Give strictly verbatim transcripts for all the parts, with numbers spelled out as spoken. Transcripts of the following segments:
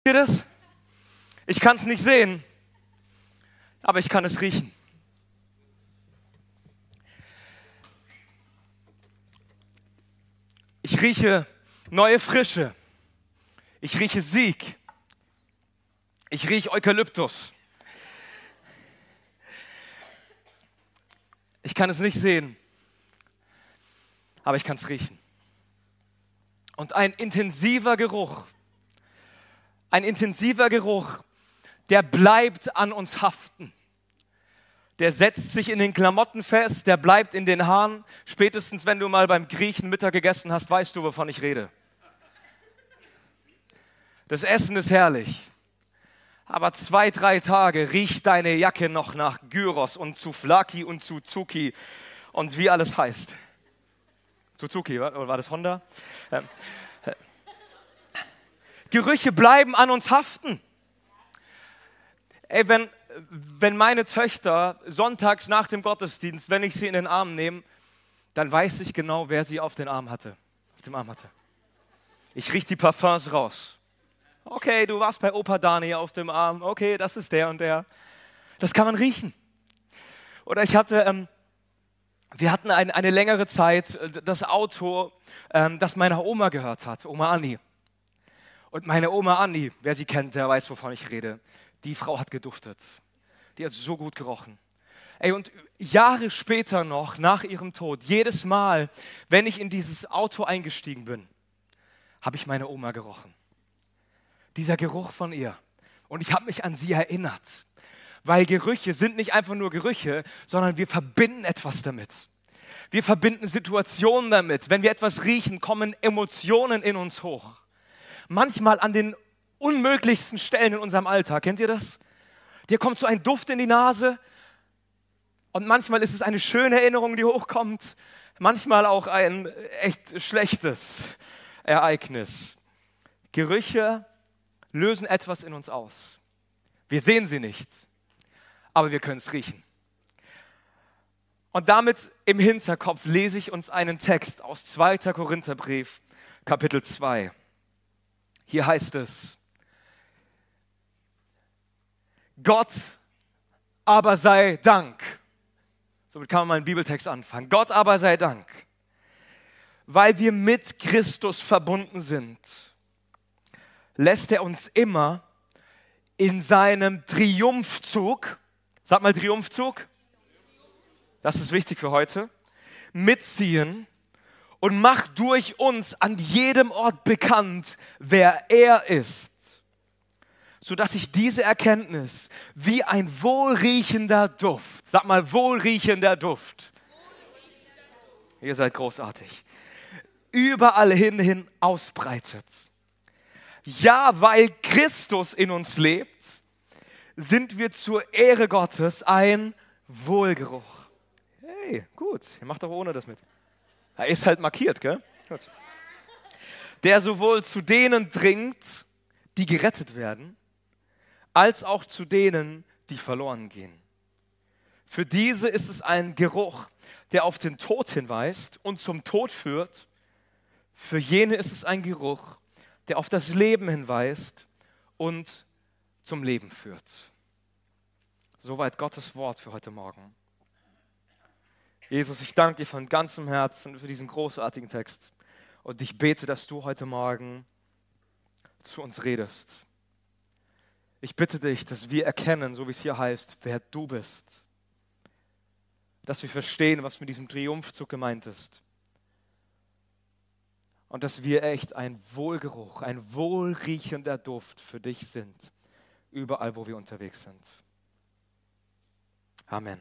Seht ihr das? Ich kann es nicht sehen, aber ich kann es riechen. Ich rieche neue Frische. Ich rieche Sieg. Ich rieche Eukalyptus. Ich kann es nicht sehen, aber ich kann es riechen. Und ein intensiver Geruch, ein intensiver Geruch, der bleibt an uns haften. Der setzt sich in den Klamotten fest, der bleibt in den Haaren. Spätestens, wenn du mal beim Griechen Mittag gegessen hast, weißt du, wovon ich rede. Das Essen ist herrlich, aber zwei, drei Tage riecht deine Jacke noch nach Gyros und Souvlaki und Suzuki und wie alles heißt. Suzuki, oder war das Honda? Ähm, äh, Gerüche bleiben an uns haften. Ey, wenn, wenn meine Töchter sonntags nach dem Gottesdienst, wenn ich sie in den Arm nehme, dann weiß ich genau, wer sie auf den Arm hatte, auf dem Arm hatte. Ich rieche die Parfums raus. Okay, du warst bei Opa Dani auf dem Arm. Okay, das ist der und der. Das kann man riechen. Oder ich hatte, ähm, wir hatten ein, eine längere Zeit das Auto, ähm, das meiner Oma gehört hat, Oma Anni. Und meine Oma Anni, wer sie kennt, der weiß, wovon ich rede. Die Frau hat geduftet. Die hat so gut gerochen. Ey, und Jahre später noch, nach ihrem Tod, jedes Mal, wenn ich in dieses Auto eingestiegen bin, habe ich meine Oma gerochen. Dieser Geruch von ihr. Und ich habe mich an sie erinnert. Weil Gerüche sind nicht einfach nur Gerüche, sondern wir verbinden etwas damit. Wir verbinden Situationen damit. Wenn wir etwas riechen, kommen Emotionen in uns hoch. Manchmal an den unmöglichsten Stellen in unserem Alltag. Kennt ihr das? Dir kommt so ein Duft in die Nase und manchmal ist es eine schöne Erinnerung, die hochkommt. Manchmal auch ein echt schlechtes Ereignis. Gerüche lösen etwas in uns aus. Wir sehen sie nicht, aber wir können es riechen. Und damit im Hinterkopf lese ich uns einen Text aus zweiter Korintherbrief, Kapitel zwei. Hier heißt es: Gott aber sei Dank. Somit kann man mal einen Bibeltext anfangen. Gott aber sei Dank, weil wir mit Christus verbunden sind, lässt er uns immer in seinem Triumphzug, sag mal Triumphzug, das ist wichtig für heute, mitziehen und macht durch uns an jedem Ort bekannt, wer er ist, sodass sich diese Erkenntnis wie ein wohlriechender Duft, sag mal wohlriechender Duft, ihr seid großartig, überall hin, hin ausbreitet. Ja, weil Christus in uns lebt, sind wir zur Ehre Gottes ein Wohlgeruch. Hey, gut, ihr macht doch ohne das mit. Er ist halt markiert, gell? Gut. Der sowohl zu denen dringt, die gerettet werden, als auch zu denen, die verloren gehen. Für diese ist es ein Geruch, der auf den Tod hinweist und zum Tod führt. Für jene ist es ein Geruch, der auf das Leben hinweist und zum Leben führt. Soweit Gottes Wort für heute Morgen. Jesus, ich danke dir von ganzem Herzen für diesen großartigen Text und ich bete, dass du heute Morgen zu uns redest. Ich bitte dich, dass wir erkennen, so wie es hier heißt, wer du bist. Dass wir verstehen, was mit diesem Triumphzug gemeint ist. Und dass wir echt ein Wohlgeruch, ein wohlriechender Duft für dich sind, überall, wo wir unterwegs sind. Amen.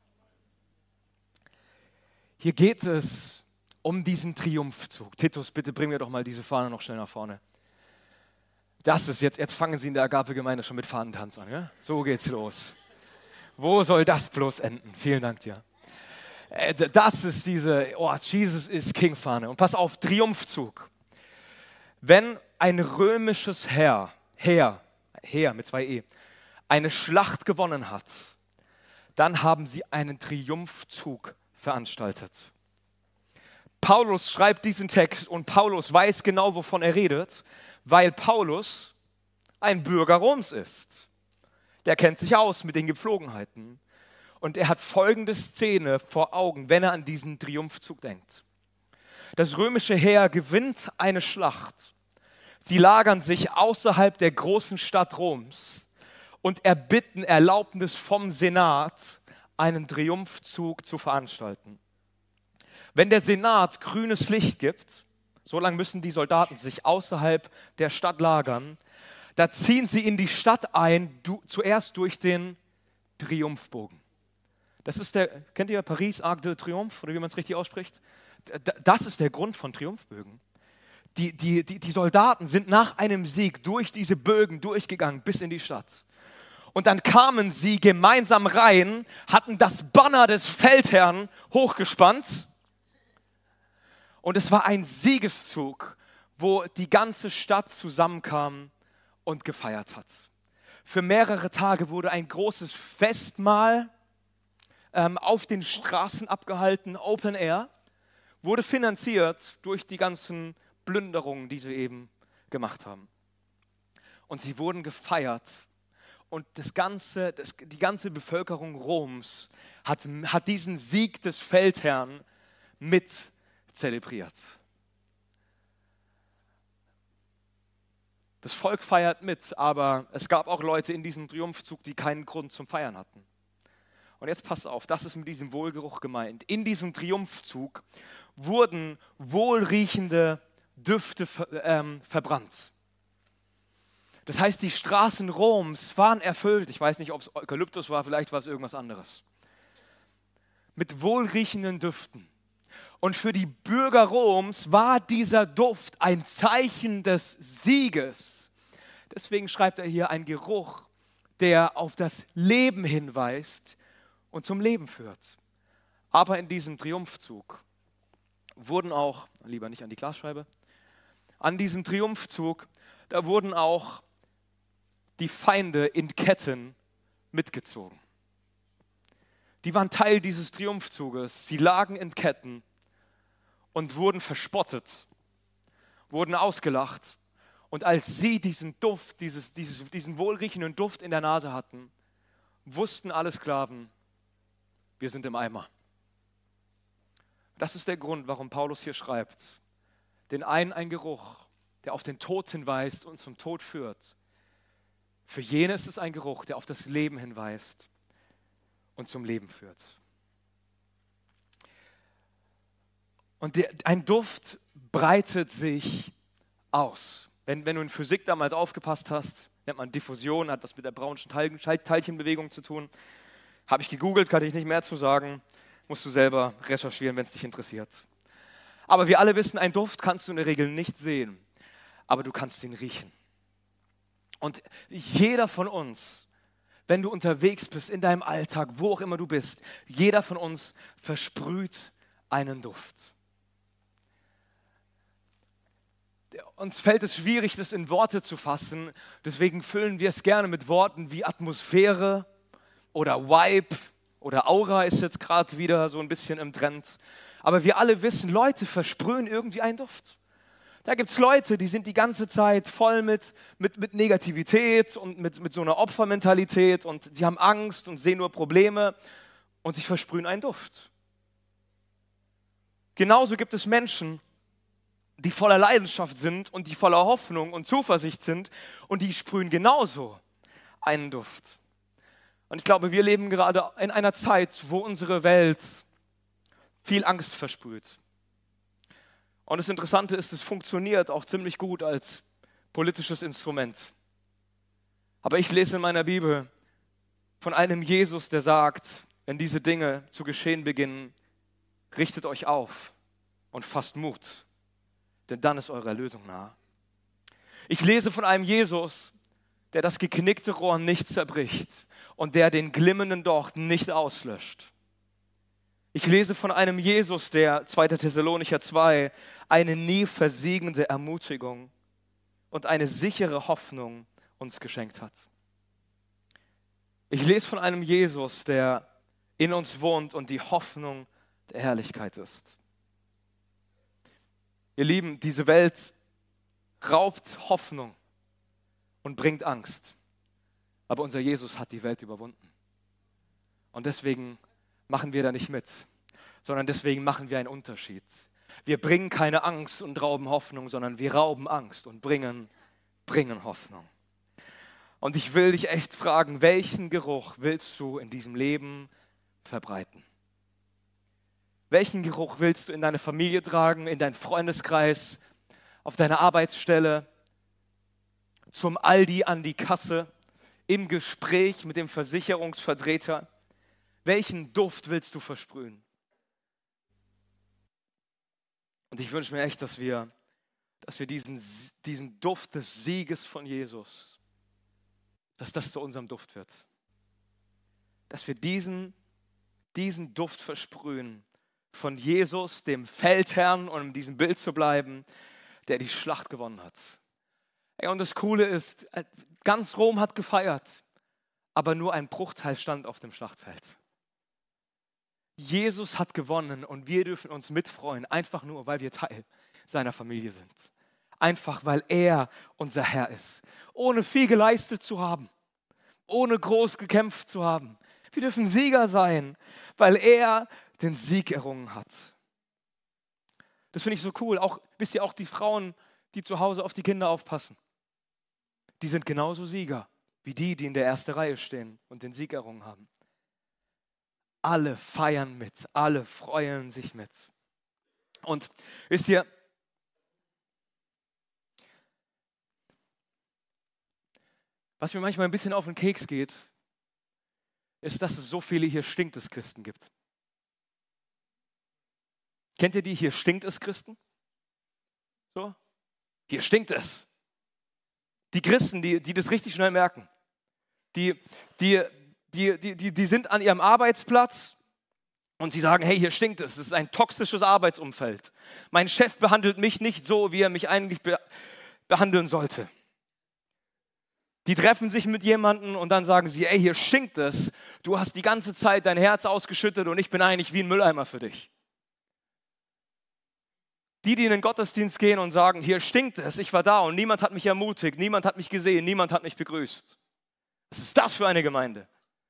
Hier geht es um diesen Triumphzug. Titus, bitte bring mir doch mal diese Fahne noch schnell nach vorne. Das ist jetzt, jetzt fangen Sie in der Agape-Gemeinde schon mit Fahnentanz an, ja? So geht's los. Wo soll das bloß enden? Vielen Dank dir. Das ist diese, oh, Jesus ist King-Fahne. Und pass auf, Triumphzug. Wenn ein römisches Heer, Heer, Heer mit zwei E, eine Schlacht gewonnen hat, dann haben sie einen Triumphzug veranstaltet. Paulus schreibt diesen Text und Paulus weiß genau, wovon er redet, weil Paulus ein Bürger Roms ist. Der kennt sich aus mit den Gepflogenheiten. Und er hat folgende Szene vor Augen, wenn er an diesen Triumphzug denkt. Das römische Heer gewinnt eine Schlacht. Sie lagern sich außerhalb der großen Stadt Roms und erbitten Erlaubnis vom Senat, einen Triumphzug zu veranstalten. Wenn der Senat grünes Licht gibt, so lange müssen die Soldaten sich außerhalb der Stadt lagern, da ziehen sie in die Stadt ein, du, zuerst durch den Triumphbogen. Das ist der, kennt ihr Paris, Arc de Triomphe, oder wie man es richtig ausspricht? Das ist der Grund von Triumphbögen. Die, die, die, die Soldaten sind nach einem Sieg durch diese Bögen durchgegangen bis in die Stadt. Und dann kamen sie gemeinsam rein, hatten das Banner des Feldherrn hochgespannt. Und es war ein Siegeszug, wo die ganze Stadt zusammenkam und gefeiert hat. Für mehrere Tage wurde ein großes Festmahl ähm, auf den Straßen abgehalten, Open Air, wurde finanziert durch die ganzen Plünderungen, die sie eben gemacht haben. Und sie wurden gefeiert. Und das ganze, das, die ganze Bevölkerung Roms hat, hat diesen Sieg des Feldherrn mit zelebriert. Das Volk feiert mit, aber es gab auch Leute in diesem Triumphzug, die keinen Grund zum Feiern hatten. Und jetzt passt auf, das ist mit diesem Wohlgeruch gemeint. In diesem Triumphzug wurden wohlriechende Düfte ähm, verbrannt. Das heißt, die Straßen Roms waren erfüllt, ich weiß nicht, ob es Eukalyptus war, vielleicht war es irgendwas anderes, mit wohlriechenden Düften. Und für die Bürger Roms war dieser Duft ein Zeichen des Sieges. Deswegen schreibt er hier ein Geruch, der auf das Leben hinweist und zum Leben führt. Aber in diesem Triumphzug wurden auch, lieber nicht an die Glasscheibe, an diesem Triumphzug, da wurden auch die Feinde in Ketten mitgezogen. Die waren Teil dieses Triumphzuges. Sie lagen in Ketten und wurden verspottet, wurden ausgelacht. Und als sie diesen Duft, dieses, dieses, diesen wohlriechenden Duft in der Nase hatten, wussten alle Sklaven, wir sind im Eimer. Das ist der Grund, warum Paulus hier schreibt. Den einen ein Geruch, der auf den Tod hinweist und zum Tod führt. Für jene ist es ein Geruch, der auf das Leben hinweist und zum Leben führt. Und der, ein Duft breitet sich aus. Wenn, wenn du in Physik damals aufgepasst hast, nennt man Diffusion, hat was mit der Brownschen Teilchenbewegung zu tun. Habe ich gegoogelt, kann ich nicht mehr zu sagen. Musst du selber recherchieren, wenn es dich interessiert. Aber wir alle wissen, einen Duft kannst du in der Regel nicht sehen, aber du kannst ihn riechen. Und jeder von uns, wenn du unterwegs bist in deinem Alltag, wo auch immer du bist, jeder von uns versprüht einen Duft. Uns fällt es schwierig, das in Worte zu fassen, deswegen füllen wir es gerne mit Worten wie Atmosphäre oder Vibe oder Aura ist jetzt gerade wieder so ein bisschen im Trend. Aber wir alle wissen, Leute versprühen irgendwie einen Duft. Da gibt es Leute, die sind die ganze Zeit voll mit, mit, mit Negativität und mit, mit so einer Opfermentalität und sie haben Angst und sehen nur Probleme und sie versprühen einen Duft. Genauso gibt es Menschen, die voller Leidenschaft sind und die voller Hoffnung und Zuversicht sind und die sprühen genauso einen Duft. Und ich glaube, wir leben gerade in einer Zeit, wo unsere Welt viel Angst versprüht. Und das Interessante ist, es funktioniert auch ziemlich gut als politisches Instrument. Aber ich lese in meiner Bibel von einem Jesus, der sagt, wenn diese Dinge zu geschehen beginnen, richtet euch auf und fasst Mut, denn dann ist eure Erlösung nahe. Ich lese von einem Jesus, der das geknickte Rohr nicht zerbricht und der den glimmenden Docht nicht auslöscht. Ich lese von einem Jesus, der, zweiter Thessalonicher zwei, eine nie versiegende Ermutigung und eine sichere Hoffnung uns geschenkt hat. Ich lese von einem Jesus, der in uns wohnt und die Hoffnung der Herrlichkeit ist. Ihr Lieben, diese Welt raubt Hoffnung und bringt Angst. Aber unser Jesus hat die Welt überwunden. Und deswegen machen wir da nicht mit, sondern deswegen machen wir einen Unterschied. Wir bringen keine Angst und rauben Hoffnung, sondern wir rauben Angst und bringen, bringen Hoffnung. Und ich will dich echt fragen, welchen Geruch willst du in diesem Leben verbreiten? Welchen Geruch willst du in deine Familie tragen, in deinen Freundeskreis, auf deine Arbeitsstelle, zum Aldi an die Kasse, im Gespräch mit dem Versicherungsvertreter? Welchen Duft willst du versprühen? Und ich wünsche mir echt, dass wir, dass wir diesen, diesen Duft des Sieges von Jesus, dass das zu unserem Duft wird. Dass wir diesen, diesen Duft versprühen von Jesus, dem Feldherrn, um in diesem Bild zu bleiben, der die Schlacht gewonnen hat. Und das Coole ist, ganz Rom hat gefeiert, aber nur ein Bruchteil stand auf dem Schlachtfeld. Jesus hat gewonnen und wir dürfen uns mitfreuen, einfach nur, weil wir Teil seiner Familie sind. Einfach, weil er unser Herr ist. Ohne viel geleistet zu haben, ohne groß gekämpft zu haben. Wir dürfen Sieger sein, weil er den Sieg errungen hat. Das finde ich so cool. Auch, wisst ihr, auch die Frauen, die zu Hause auf die Kinder aufpassen, die sind genauso Sieger wie die, die in der ersten Reihe stehen und den Sieg errungen haben. Alle feiern mit, alle freuen sich mit. Und wisst ihr, was mir manchmal ein bisschen auf den Keks geht, ist, dass es so viele hier stinkt es Christen gibt. Kennt ihr die hier stinkt es Christen? So? Hier stinkt es. Die Christen, die, die das richtig schnell merken, die, die, die, die, die, die sind an ihrem Arbeitsplatz und sie sagen, hey, hier stinkt es, es ist ein toxisches Arbeitsumfeld. Mein Chef behandelt mich nicht so, wie er mich eigentlich be- behandeln sollte. Die treffen sich mit jemandem und dann sagen sie, ey, hier stinkt es, du hast die ganze Zeit dein Herz ausgeschüttet und ich bin eigentlich wie ein Mülleimer für dich. Die, die in den Gottesdienst gehen und sagen, hier stinkt es, ich war da und niemand hat mich ermutigt, niemand hat mich gesehen, niemand hat mich begrüßt. Was ist das für eine Gemeinde?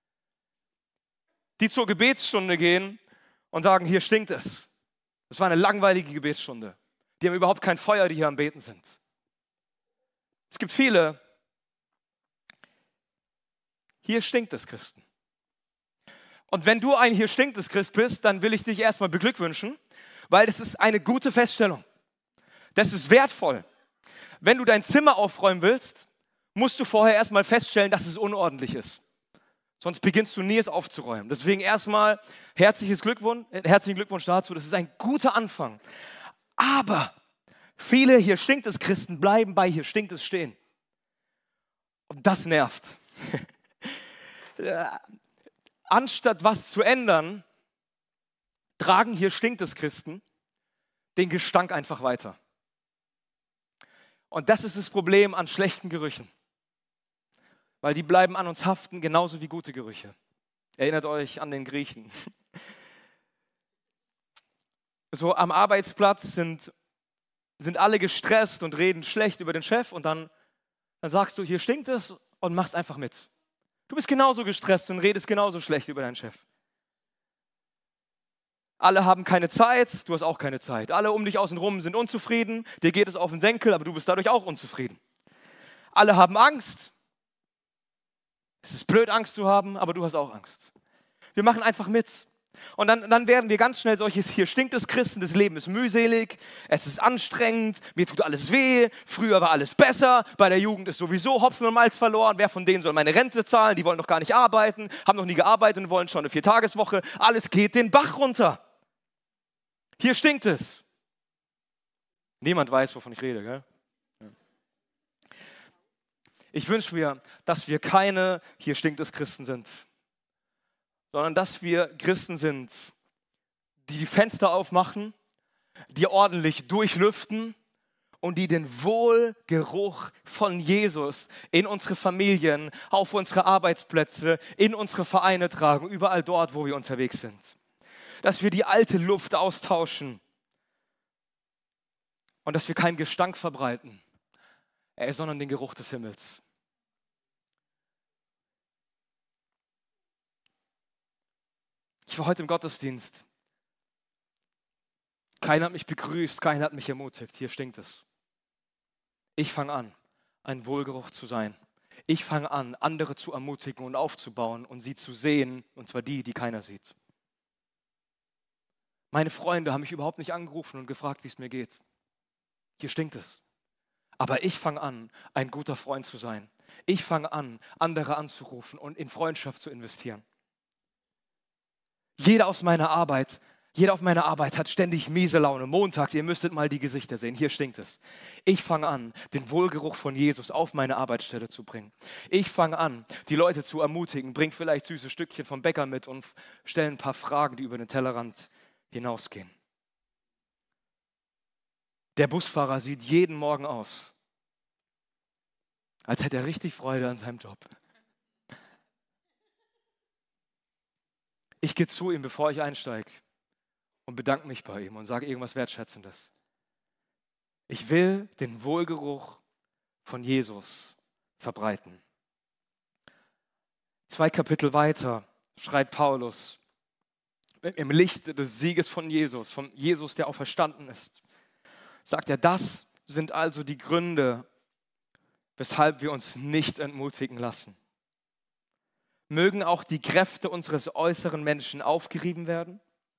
Die zur Gebetsstunde gehen und sagen, hier stinkt es. Das war eine langweilige Gebetsstunde. Die haben überhaupt kein Feuer, die hier am Beten sind. Es gibt viele, hier stinkt es Christen. Und wenn du ein hier stinkt es Christ bist, dann will ich dich erstmal beglückwünschen, weil das ist eine gute Feststellung. Das ist wertvoll. Wenn du dein Zimmer aufräumen willst, musst du vorher erstmal feststellen, dass es unordentlich ist. Sonst beginnst du nie es aufzuräumen. Deswegen erstmal herzliches Glückwunsch, herzlichen Glückwunsch dazu. Das ist ein guter Anfang. Aber viele hier stinkt es Christen bleiben bei hier stinkt es stehen. Und das nervt. Anstatt was zu ändern, tragen hier stinkt es Christen den Gestank einfach weiter. Und das ist das Problem an schlechten Gerüchen. Weil die bleiben an uns haften, genauso wie gute Gerüche. Erinnert euch an den Griechen. So am Arbeitsplatz sind, sind alle gestresst und reden schlecht über den Chef und dann, dann sagst du, hier stinkt es und machst einfach mit. Du bist genauso gestresst und redest genauso schlecht über deinen Chef. Alle haben keine Zeit, du hast auch keine Zeit. Alle um dich außen rum sind unzufrieden, dir geht es auf den Senkel, aber du bist dadurch auch unzufrieden. Alle haben Angst. Es ist blöd, Angst zu haben, aber du hast auch Angst. Wir machen einfach mit. Und dann, dann werden wir ganz schnell solches, hier stinkt es Christen, das Leben ist mühselig, es ist anstrengend, mir tut alles weh, früher war alles besser, bei der Jugend ist sowieso Hopfen und Malz verloren, wer von denen soll meine Rente zahlen, die wollen doch gar nicht arbeiten, haben noch nie gearbeitet und wollen schon eine Viertageswoche, alles geht den Bach runter. Hier stinkt es. Niemand weiß, wovon ich rede, gell? Ich wünsche mir, dass wir keine, hier stinkt es Christen sind, sondern dass wir Christen sind, die die Fenster aufmachen, die ordentlich durchlüften und die den Wohlgeruch von Jesus in unsere Familien, auf unsere Arbeitsplätze, in unsere Vereine tragen, überall dort, wo wir unterwegs sind. Dass wir die alte Luft austauschen und dass wir keinen Gestank verbreiten, sondern den Geruch des Himmels. Ich war heute im Gottesdienst. Keiner hat mich begrüßt, keiner hat mich ermutigt. Hier stinkt es. Ich fange an, ein Wohlgeruch zu sein. Ich fange an, andere zu ermutigen und aufzubauen und sie zu sehen, und zwar die, die keiner sieht. Meine Freunde haben mich überhaupt nicht angerufen und gefragt, wie es mir geht. Hier stinkt es. Aber ich fange an, ein guter Freund zu sein. Ich fange an, andere anzurufen und in Freundschaft zu investieren. Jeder aus meiner Arbeit, jeder auf meiner Arbeit hat ständig miese Laune. Montags, ihr müsstet mal die Gesichter sehen, hier stinkt es. Ich fange an, den Wohlgeruch von Jesus auf meine Arbeitsstelle zu bringen. Ich fange an, die Leute zu ermutigen, bring vielleicht süße Stückchen vom Bäcker mit und stell ein paar Fragen, die über den Tellerrand hinausgehen. Der Busfahrer sieht jeden Morgen aus, als hätte er richtig Freude an seinem Job. Ich gehe zu ihm, bevor ich einsteige und bedanke mich bei ihm und sage irgendwas Wertschätzendes. Ich will den Wohlgeruch von Jesus verbreiten. Zwei Kapitel weiter schreibt Paulus, im Licht des Sieges von Jesus, von Jesus, der auferstanden ist, sagt er, das sind also die Gründe, weshalb wir uns nicht entmutigen lassen. Mögen auch die Kräfte unseres äußeren Menschen aufgerieben werden.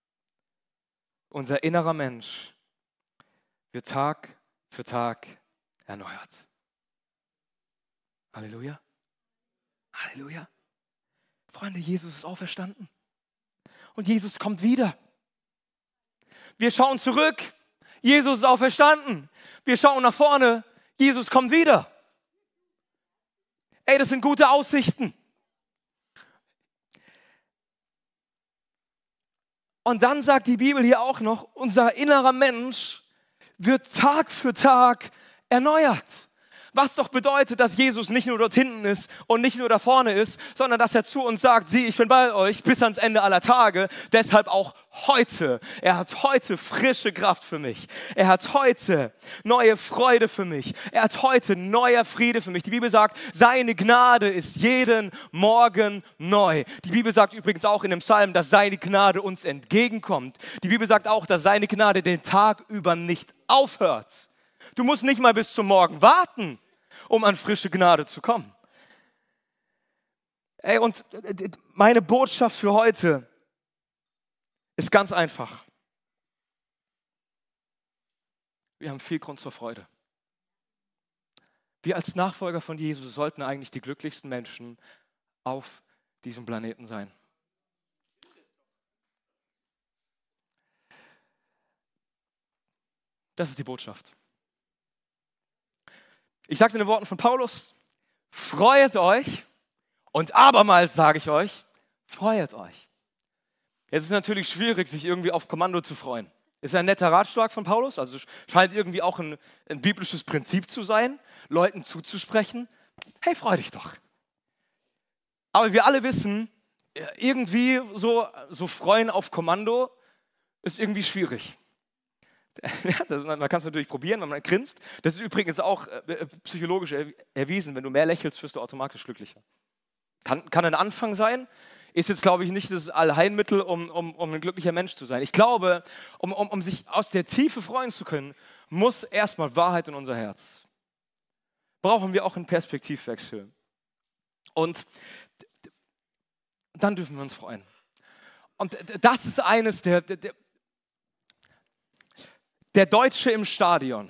Unser innerer Mensch wird Tag für Tag erneuert. Halleluja. Halleluja. Freunde, Jesus ist auferstanden. Und Jesus kommt wieder. Wir schauen zurück. Jesus ist auferstanden. Wir schauen nach vorne. Jesus kommt wieder. Ey, das sind gute Aussichten. Und dann sagt die Bibel hier auch noch, unser innerer Mensch wird Tag für Tag erneuert. Was doch bedeutet, dass Jesus nicht nur dort hinten ist und nicht nur da vorne ist, sondern dass er zu uns sagt, sieh, ich bin bei euch bis ans Ende aller Tage, deshalb auch heute. Er hat heute frische Kraft für mich. Er hat heute neue Freude für mich. Er hat heute neuer Friede für mich. Die Bibel sagt, seine Gnade ist jeden Morgen neu. Die Bibel sagt übrigens auch in dem Psalm, dass seine Gnade uns entgegenkommt. Die Bibel sagt auch, dass seine Gnade den Tag über nicht aufhört. Du musst nicht mal bis zum Morgen warten, um an frische Gnade zu kommen. Ey, und meine Botschaft für heute ist ganz einfach. Wir haben viel Grund zur Freude. Wir als Nachfolger von Jesus sollten eigentlich die glücklichsten Menschen auf diesem Planeten sein. Das ist die Botschaft. Ich sage es in den Worten von Paulus, freut euch und abermals sage ich euch, freut euch. Jetzt ist es natürlich schwierig, sich irgendwie auf Kommando zu freuen. Ist ein netter Ratschlag von Paulus, also scheint irgendwie auch ein, ein biblisches Prinzip zu sein, Leuten zuzusprechen, hey, freu dich doch. Aber wir alle wissen, irgendwie so, so freuen auf Kommando ist irgendwie schwierig. Man kann es natürlich probieren, wenn man grinst. Das ist übrigens auch äh, psychologisch erwiesen. Wenn du mehr lächelst, wirst du automatisch glücklicher. Kann, kann ein Anfang sein. Ist jetzt, glaube ich, nicht das Allheilmittel, um, um, um ein glücklicher Mensch zu sein. Ich glaube, um, um, um sich aus der Tiefe freuen zu können, muss erstmal Wahrheit in unser Herz. Brauchen wir auch einen Perspektivwechsel. Und dann dürfen wir uns freuen. Und das ist eines der... der Der Deutsche im Stadion.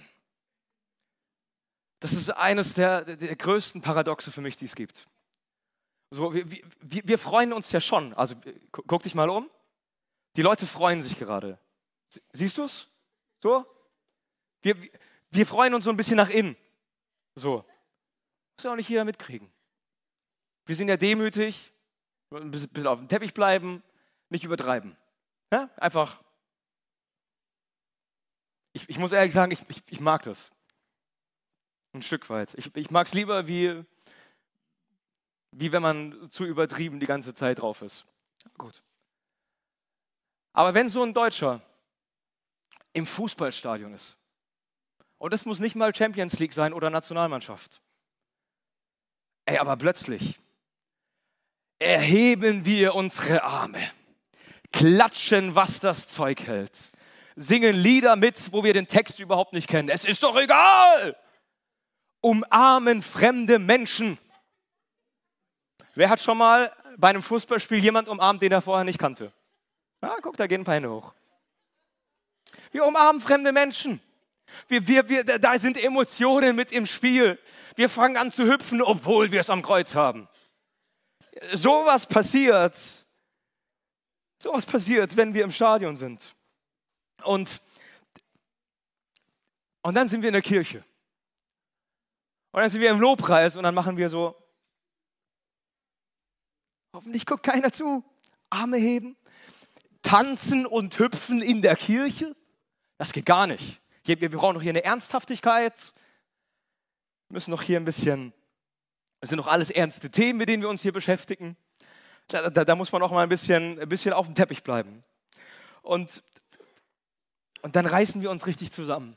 Das ist eines der, der größten Paradoxe für mich, die es gibt. So, wir, wir, wir freuen uns ja schon. Also guck dich mal um. Die Leute freuen sich gerade. Siehst du es? So? Wir, wir freuen uns so ein bisschen nach innen. So. Muss ja auch nicht jeder mitkriegen. Wir sind ja demütig, ein bisschen auf dem Teppich bleiben, nicht übertreiben. Ja? Einfach. Ich, ich muss ehrlich sagen, ich, ich, ich mag das. Ein Stück weit. Ich, ich mag es lieber, wie, wie wenn man zu übertrieben die ganze Zeit drauf ist. Gut. Aber wenn so ein Deutscher im Fußballstadion ist, und das muss nicht mal Champions League sein oder Nationalmannschaft, ey, aber plötzlich erheben wir unsere Arme, klatschen, was das Zeug hält, singen Lieder mit, wo wir den Text überhaupt nicht kennen. Es ist doch egal. Umarmen fremde Menschen. Wer hat schon mal bei einem Fußballspiel jemanden umarmt, den er vorher nicht kannte? Ah, guck, da gehen ein paar Hände hoch. Wir umarmen fremde Menschen. Wir, wir, wir, da sind Emotionen mit im Spiel. Wir fangen an zu hüpfen, obwohl wir es am Kreuz haben. Sowas passiert. Sowas passiert, wenn wir im Stadion sind. Und, und dann sind wir in der Kirche. Und dann sind wir im Lobpreis und dann machen wir so, hoffentlich guckt keiner zu, Arme heben, tanzen und hüpfen in der Kirche. Das geht gar nicht. Wir, wir brauchen noch hier eine Ernsthaftigkeit. Wir müssen noch hier ein bisschen, das sind noch alles ernste Themen, mit denen wir uns hier beschäftigen. Da, da, da muss man auch mal ein bisschen, ein bisschen auf dem Teppich bleiben. Und, und dann reißen wir uns richtig zusammen.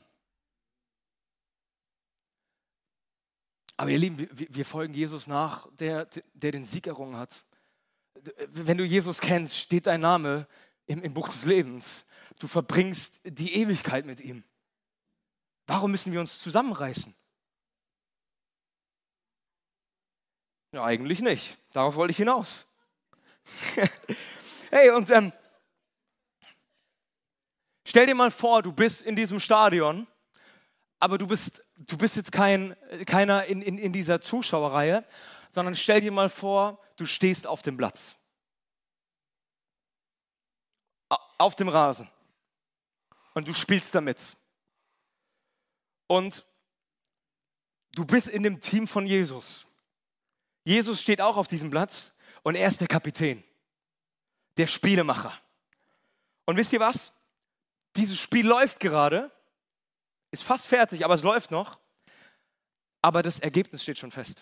Aber ihr Lieben, wir, wir folgen Jesus nach, der, der den Sieg errungen hat. Wenn du Jesus kennst, steht dein Name im, im Buch des Lebens. Du verbringst die Ewigkeit mit ihm. Warum müssen wir uns zusammenreißen? Ja, eigentlich nicht. Darauf wollte ich hinaus. Hey, und ähm, stell dir mal vor, du bist in diesem Stadion, aber du bist, du bist jetzt kein, keiner in, in, in dieser Zuschauerreihe, sondern stell dir mal vor, du stehst auf dem Platz. Auf dem Rasen. Und du spielst damit. Und du bist in dem Team von Jesus. Jesus steht auch auf diesem Platz und er ist der Kapitän, der Spielemacher. Und wisst ihr was? Dieses Spiel läuft gerade, ist fast fertig, aber es läuft noch. Aber das Ergebnis steht schon fest.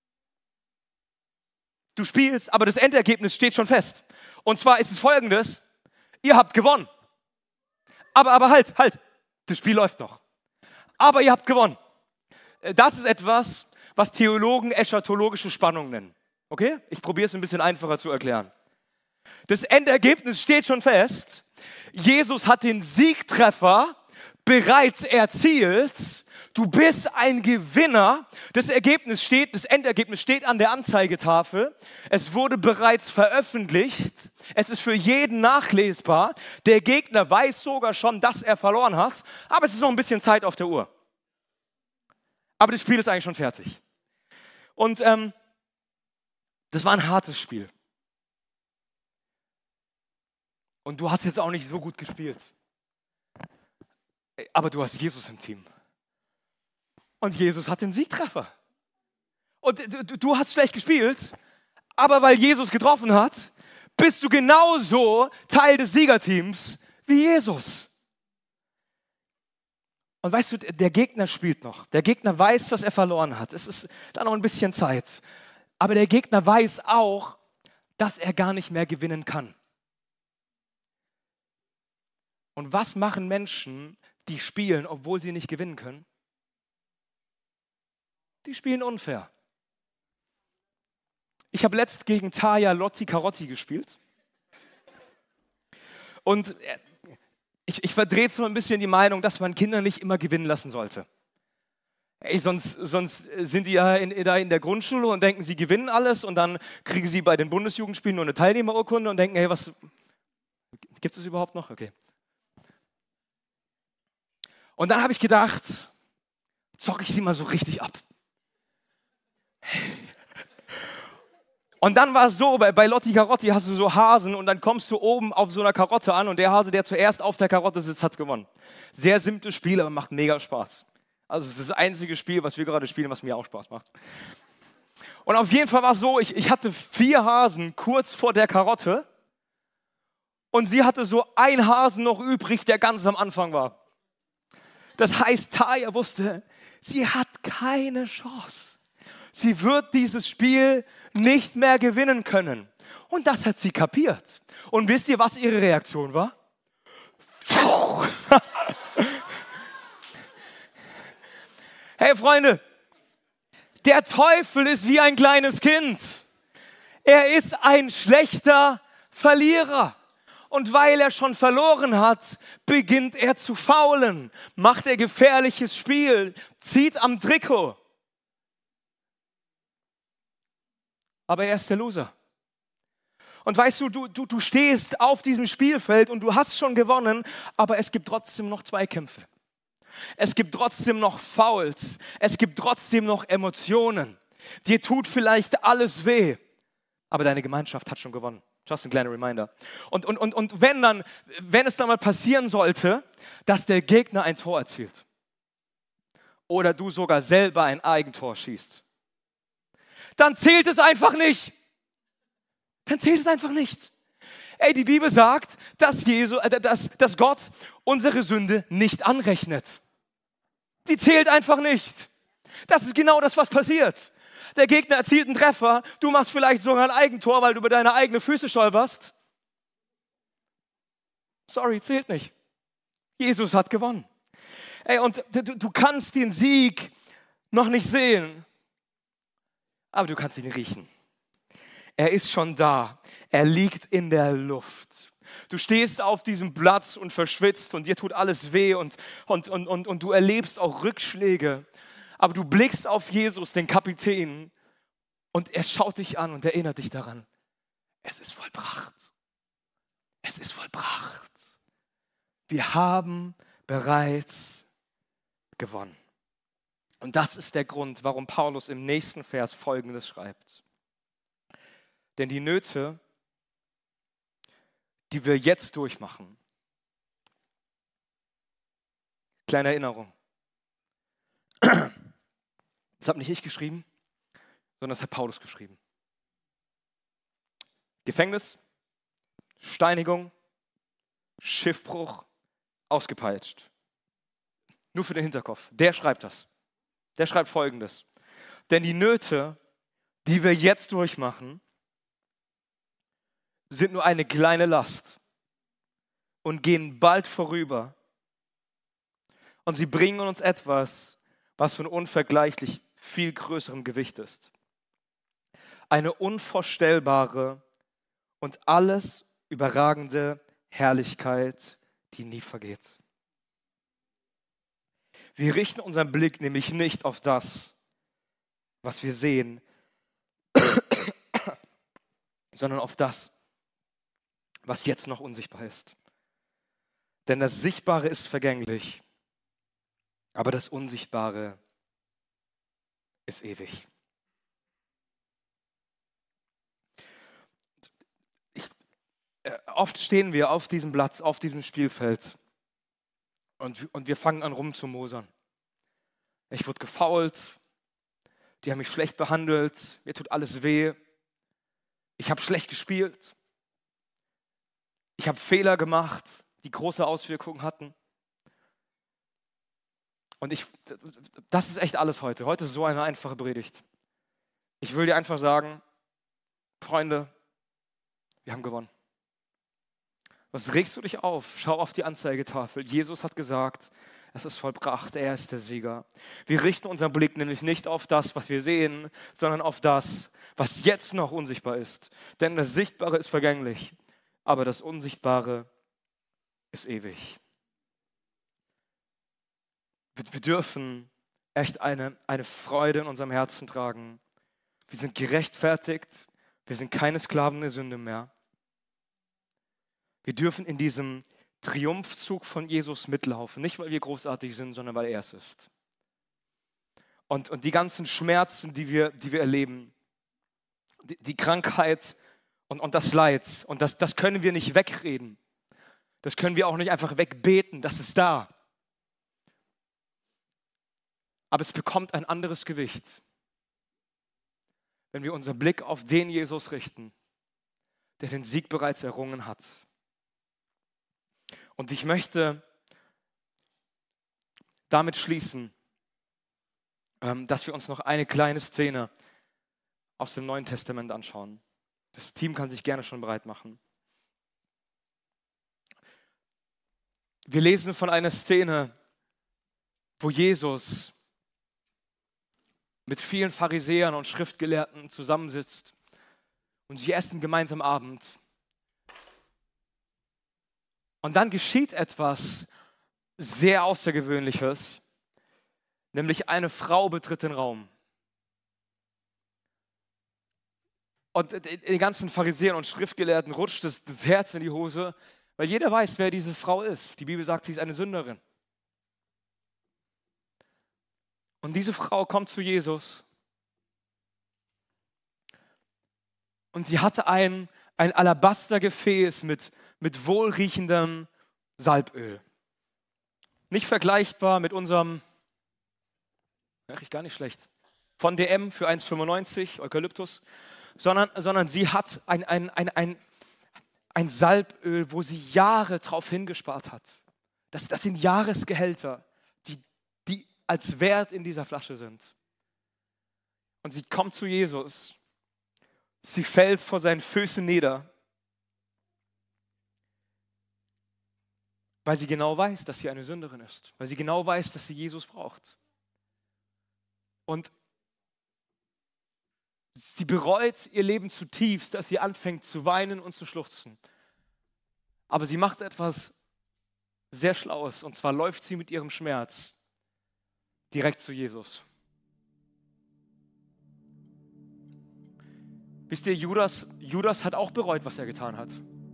Du spielst, aber das Endergebnis steht schon fest. Und zwar ist es folgendes: Ihr habt gewonnen. Aber, aber halt, halt, das Spiel läuft noch. Aber ihr habt gewonnen. Das ist etwas, was Theologen eschatologische Spannung nennen. Okay? Ich probiere es ein bisschen einfacher zu erklären. Das Endergebnis steht schon fest. Jesus hat den Siegtreffer bereits erzielt. Du bist ein Gewinner. Das Ergebnis steht, das Endergebnis steht an der Anzeigetafel. Es wurde bereits veröffentlicht. Es ist für jeden nachlesbar. Der Gegner weiß sogar schon, dass er verloren hat. Aber es ist noch ein bisschen Zeit auf der Uhr. Aber das Spiel ist eigentlich schon fertig. Und ähm, das war ein hartes Spiel. Und du hast jetzt auch nicht so gut gespielt. Aber du hast Jesus im Team. Und Jesus hat den Siegtreffer. Und du, du hast schlecht gespielt, aber weil Jesus getroffen hat, bist du genauso Teil des Siegerteams wie Jesus. Und weißt du, der Gegner spielt noch. Der Gegner weiß, dass er verloren hat. Es ist da noch ein bisschen Zeit. Aber der Gegner weiß auch, dass er gar nicht mehr gewinnen kann. Und was machen Menschen, die spielen, obwohl sie nicht gewinnen können? Die spielen unfair. Ich habe letzt gegen Taya Lotti Carotti gespielt. Und ich, ich verdrehe so ein bisschen die Meinung, dass man Kinder nicht immer gewinnen lassen sollte. Ey, sonst, sonst sind die ja in, da in der Grundschule und denken, sie gewinnen alles und dann kriegen sie bei den Bundesjugendspielen nur eine Teilnehmerurkunde und denken, hey, was, gibt es das überhaupt noch? Okay. Und dann habe ich gedacht, zocke ich sie mal so richtig ab. Und dann war es so, bei, bei Lotti Carotti hast du so Hasen und dann kommst du oben auf so einer Karotte an und der Hase, der zuerst auf der Karotte sitzt, hat gewonnen. Sehr simples Spiel, aber macht mega Spaß. Also es ist das einzige Spiel, was wir gerade spielen, was mir auch Spaß macht. Und auf jeden Fall war es so, ich, ich hatte vier Hasen kurz vor der Karotte und sie hatte so ein Hasen noch übrig, der ganz am Anfang war. Das heißt, Taya wusste, sie hat keine Chance. Sie wird dieses Spiel nicht mehr gewinnen können. Und das hat sie kapiert. Und wisst ihr, was ihre Reaktion war? Hey Freunde, der Teufel ist wie ein kleines Kind. Er ist ein schlechter Verlierer. Und weil er schon verloren hat, beginnt er zu faulen, macht er gefährliches Spiel, zieht am Trikot. Aber er ist der Loser. Und weißt du, du, du, du stehst auf diesem Spielfeld und du hast schon gewonnen, aber es gibt trotzdem noch Zweikämpfe. Es gibt trotzdem noch Fouls. Es gibt trotzdem noch Emotionen. Dir tut vielleicht alles weh, aber deine Gemeinschaft hat schon gewonnen. Just ein kleiner Reminder. Und, und, und, und wenn, dann, wenn es dann mal passieren sollte, dass der Gegner ein Tor erzielt oder du sogar selber ein Eigentor schießt, dann zählt es einfach nicht. Dann zählt es einfach nicht. Ey, die Bibel sagt, dass, Jesu, äh, dass, dass Gott unsere Sünde nicht anrechnet. Die zählt einfach nicht. Das ist genau das, was passiert. Der Gegner erzielt einen Treffer, du machst vielleicht sogar ein Eigentor, weil du über deine eigenen Füße stolperst. Sorry, zählt nicht. Jesus hat gewonnen. Ey, und du, du kannst den Sieg noch nicht sehen, aber du kannst ihn riechen. Er ist schon da. Er liegt in der Luft. Du stehst auf diesem Platz und verschwitzt und dir tut alles weh und, und, und, und, und du erlebst auch Rückschläge. Aber du blickst auf Jesus, den Kapitän, und er schaut dich an und erinnert dich daran. Es ist vollbracht. Es ist vollbracht. Wir haben bereits gewonnen. Und das ist der Grund, warum Paulus im nächsten Vers Folgendes schreibt. Denn die Nöte, die wir jetzt durchmachen, kleine Erinnerung, das habe nicht ich geschrieben, sondern das hat Paulus geschrieben. Gefängnis, Steinigung, Schiffbruch, ausgepeitscht. Nur für den Hinterkopf. Der schreibt das. Der schreibt Folgendes. Denn die Nöte, die wir jetzt durchmachen, sind nur eine kleine Last und gehen bald vorüber. Und sie bringen uns etwas, was von unvergleichlich viel größerem Gewicht ist. Eine unvorstellbare und alles überragende Herrlichkeit, die nie vergeht. Wir richten unseren Blick nämlich nicht auf das, was wir sehen, sondern auf das, was jetzt noch unsichtbar ist. Denn das Sichtbare ist vergänglich, aber das Unsichtbare ist ewig. Ich, äh, oft stehen wir auf diesem Platz, auf diesem Spielfeld und, und wir fangen an rumzumosern. Ich wurde gefoult, die haben mich schlecht behandelt, mir tut alles weh, ich habe schlecht gespielt, ich habe Fehler gemacht, die große Auswirkungen hatten. Und ich, das ist echt alles heute. Heute ist so eine einfache Predigt. Ich will dir einfach sagen, Freunde, wir haben gewonnen. Was regst du dich auf? Schau auf die Anzeigetafel. Jesus hat gesagt, es ist vollbracht, er ist der Sieger. Wir richten unseren Blick nämlich nicht auf das, was wir sehen, sondern auf das, was jetzt noch unsichtbar ist. Denn das Sichtbare ist vergänglich, aber das Unsichtbare ist ewig. Wir dürfen echt eine, eine Freude in unserem Herzen tragen. Wir sind gerechtfertigt. Wir sind keine Sklaven der Sünde mehr. Wir dürfen in diesem Triumphzug von Jesus mitlaufen. Nicht, weil wir großartig sind, sondern weil er es ist. Und, und die ganzen Schmerzen, die wir, die wir erleben, die, die Krankheit und, und das Leid, und das, das können wir nicht wegreden. Das können wir auch nicht einfach wegbeten. Das ist da. Aber es bekommt ein anderes Gewicht, wenn wir unseren Blick auf den Jesus richten, der den Sieg bereits errungen hat. Und ich möchte damit schließen, dass wir uns noch eine kleine Szene aus dem Neuen Testament anschauen. Das Team kann sich gerne schon bereit machen. Wir lesen von einer Szene, wo Jesus mit vielen Pharisäern und Schriftgelehrten zusammensitzt und sie essen gemeinsam Abend. Und dann geschieht etwas sehr Außergewöhnliches, nämlich eine Frau betritt den Raum. Und den ganzen Pharisäern und Schriftgelehrten rutscht das, das Herz in die Hose, weil jeder weiß, wer diese Frau ist. Die Bibel sagt, sie ist eine Sünderin. Und diese Frau kommt zu Jesus und sie hatte ein, ein Alabastergefäß mit, mit wohlriechendem Salböl. Nicht vergleichbar mit unserem, ja, riecht gar nicht schlecht, von D M für eins fünfundneunzig, Eukalyptus, sondern, sondern sie hat ein, ein, ein, ein, ein Salböl, wo sie Jahre drauf hingespart hat. Das, das sind Jahresgehälter, die, die als Wert in dieser Flasche sind. Und sie kommt zu Jesus, sie fällt vor seinen Füßen nieder, weil sie genau weiß, dass sie eine Sünderin ist, weil sie genau weiß, dass sie Jesus braucht. Und sie bereut ihr Leben zutiefst, dass sie anfängt zu weinen und zu schluchzen. Aber sie macht etwas sehr Schlaues, und zwar läuft sie mit ihrem Schmerz direkt zu Jesus. Wisst ihr, Judas, Judas hat auch bereut, was er getan hat.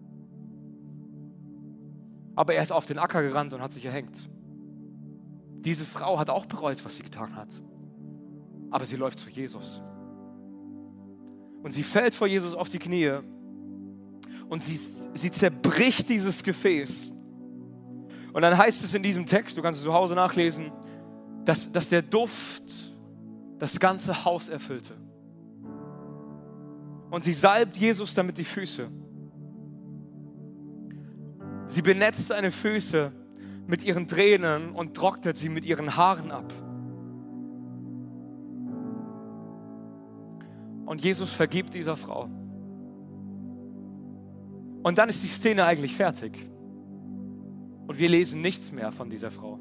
Aber er ist auf den Acker gerannt und hat sich erhängt. Diese Frau hat auch bereut, was sie getan hat. Aber sie läuft zu Jesus. Und sie fällt vor Jesus auf die Knie und sie, sie zerbricht dieses Gefäß. Und dann heißt es in diesem Text, du kannst es zu Hause nachlesen, dass, dass der Duft das ganze Haus erfüllte. Und sie salbt Jesus damit die Füße. Sie benetzt seine Füße mit ihren Tränen und trocknet sie mit ihren Haaren ab. Und Jesus vergibt dieser Frau. Und dann ist die Szene eigentlich fertig. Und wir lesen nichts mehr von dieser Frau.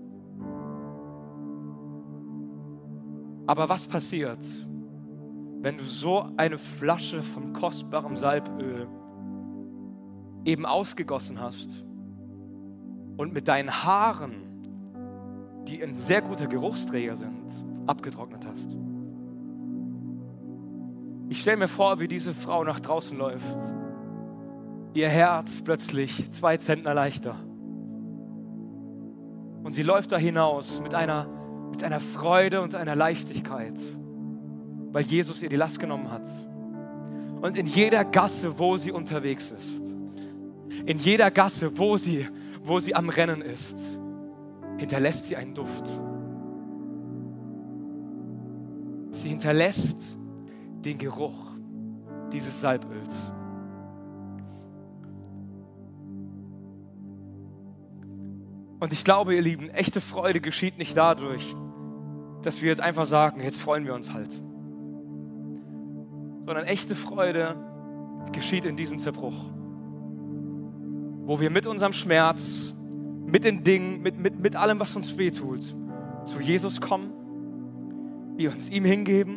Aber was passiert, wenn du so eine Flasche von kostbarem Salböl eben ausgegossen hast und mit deinen Haaren, die ein sehr guter Geruchsträger sind, abgetrocknet hast? Ich stelle mir vor, wie diese Frau nach draußen läuft. Ihr Herz plötzlich zwei Zentner leichter. Und sie läuft da hinaus mit einer, mit einer Freude und einer Leichtigkeit, weil Jesus ihr die Last genommen hat. Und in jeder Gasse, wo sie unterwegs ist, in jeder Gasse, wo sie, wo sie am Rennen ist, hinterlässt sie einen Duft. Sie hinterlässt den Geruch dieses Salböls. Und ich glaube, ihr Lieben, echte Freude geschieht nicht dadurch, dass wir jetzt einfach sagen, jetzt freuen wir uns halt. Sondern echte Freude geschieht in diesem Zerbruch. Wo wir mit unserem Schmerz, mit den Dingen, mit, mit, mit allem, was uns wehtut, zu Jesus kommen, wir uns ihm hingeben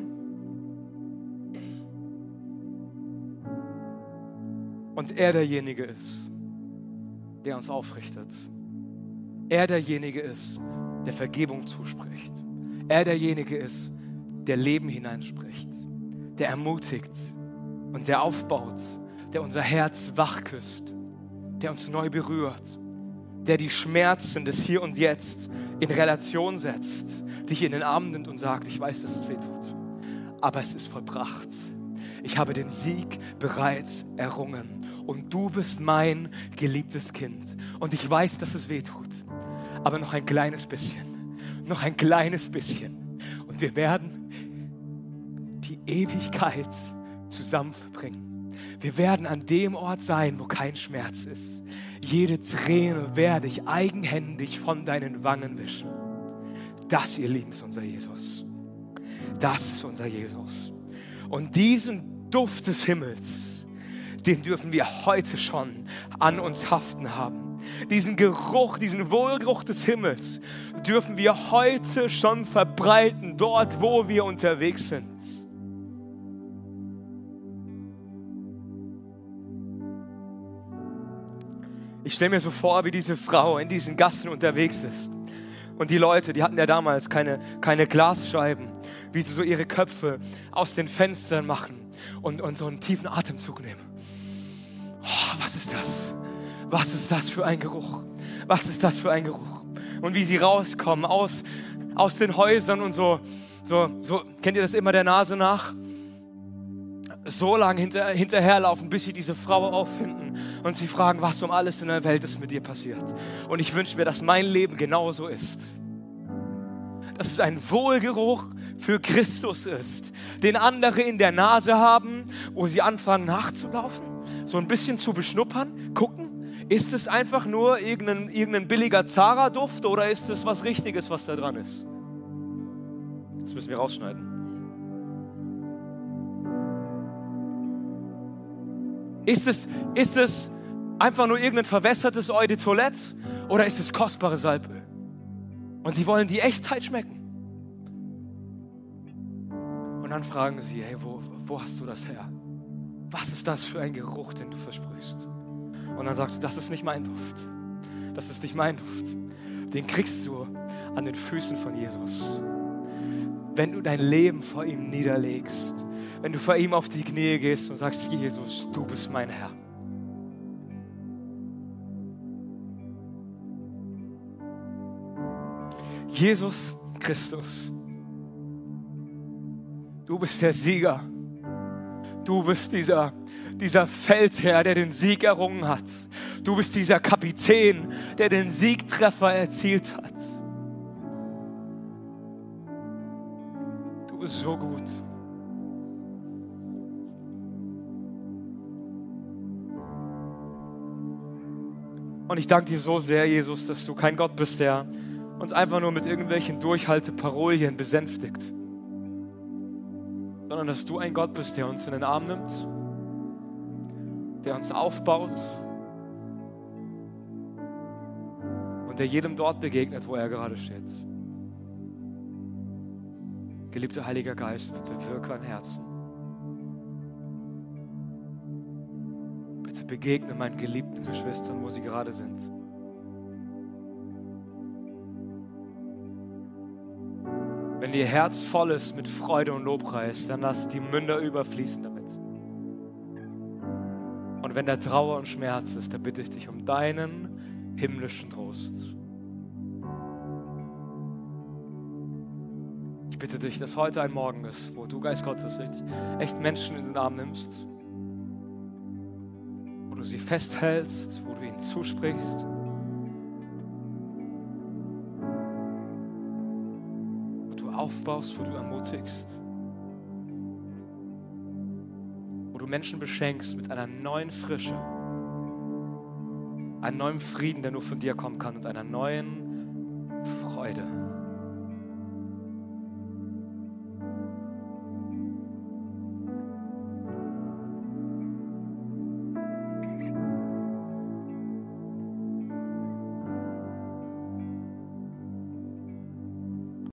und er derjenige ist, der uns aufrichtet. Er derjenige ist, der Vergebung zuspricht. Er derjenige ist, der Leben hineinspricht, der ermutigt und der aufbaut, der unser Herz wach küsst, der uns neu berührt, der die Schmerzen des Hier und Jetzt in Relation setzt, dich in den Arm nimmt und sagt, ich weiß, dass es weh tut, aber es ist vollbracht. Ich habe den Sieg bereits errungen und du bist mein geliebtes Kind. Und ich weiß, dass es weh tut, aber noch ein kleines bisschen, noch ein kleines bisschen. Und wir werden die Ewigkeit zusammen verbringen. Wir werden an dem Ort sein, wo kein Schmerz ist. Jede Träne werde ich eigenhändig von deinen Wangen wischen. Das, ihr Lieben, ist unser Jesus. Das ist unser Jesus. Und diesen Duft des Himmels, den dürfen wir heute schon an uns haften haben. Diesen Geruch, diesen Wohlgeruch des Himmels dürfen wir heute schon verbreiten, dort, wo wir unterwegs sind. Ich stelle mir so vor, wie diese Frau in diesen Gassen unterwegs ist. Und die Leute, die hatten ja damals keine, keine Glasscheiben, wie sie so ihre Köpfe aus den Fenstern machen und, und so einen tiefen Atemzug nehmen. Oh, was ist das? Was ist das für ein Geruch? Was ist das für ein Geruch? Und wie sie rauskommen aus, aus den Häusern und so, so, so, kennt ihr das immer der Nase nach? So lange hinter, hinterherlaufen, bis sie diese Frau auffinden und sie fragen, was um alles in der Welt ist mit dir passiert. Und ich wünsche mir, dass mein Leben genauso ist. Dass es ein Wohlgeruch für Christus ist, den andere in der Nase haben, wo sie anfangen nachzulaufen, so ein bisschen zu beschnuppern, gucken, ist es einfach nur irgendein, irgendein billiger Zara-Duft oder ist es was Richtiges, was da dran ist? Das müssen wir rausschneiden. Ist es, ist es einfach nur irgendein verwässertes Eau de Toilette oder ist es kostbare Salböl? Und sie wollen die Echtheit schmecken. Und dann fragen sie, hey, wo, wo hast du das her? Was ist das für ein Geruch, den du versprühst? Und dann sagst du, das ist nicht mein Duft. Das ist nicht mein Duft. Den kriegst du an den Füßen von Jesus. Wenn du dein Leben vor ihm niederlegst. Wenn du vor ihm auf die Knie gehst und sagst, Jesus, du bist mein Herr. Jesus Christus, du bist der Sieger. Du bist dieser, dieser Feldherr, der den Sieg errungen hat. Du bist dieser Kapitän, der den Siegtreffer erzielt hat. Du bist so gut. Und ich danke dir so sehr, Jesus, dass du kein Gott bist, der uns einfach nur mit irgendwelchen Durchhalteparolien besänftigt, sondern dass du ein Gott bist, der uns in den Arm nimmt, der uns aufbaut und der jedem dort begegnet, wo er gerade steht. Geliebter Heiliger Geist, bitte wirke an Herzen. Bitte begegne meinen geliebten Geschwistern, wo sie gerade sind. Wenn ihr Herz voll ist mit Freude und Lobpreis, dann lasst die Münder überfließen damit. Und wenn da Trauer und Schmerz ist, dann bitte ich dich um deinen himmlischen Trost. Ich bitte dich, dass heute ein Morgen ist, wo du, Geist Gottes, echt Menschen in den Arm nimmst, wo du sie festhältst, wo du ihnen zusprichst. Wo du aufbaust, wo du ermutigst. Wo du Menschen beschenkst mit einer neuen Frische, einem neuen Frieden, der nur von dir kommen kann und einer neuen Freude.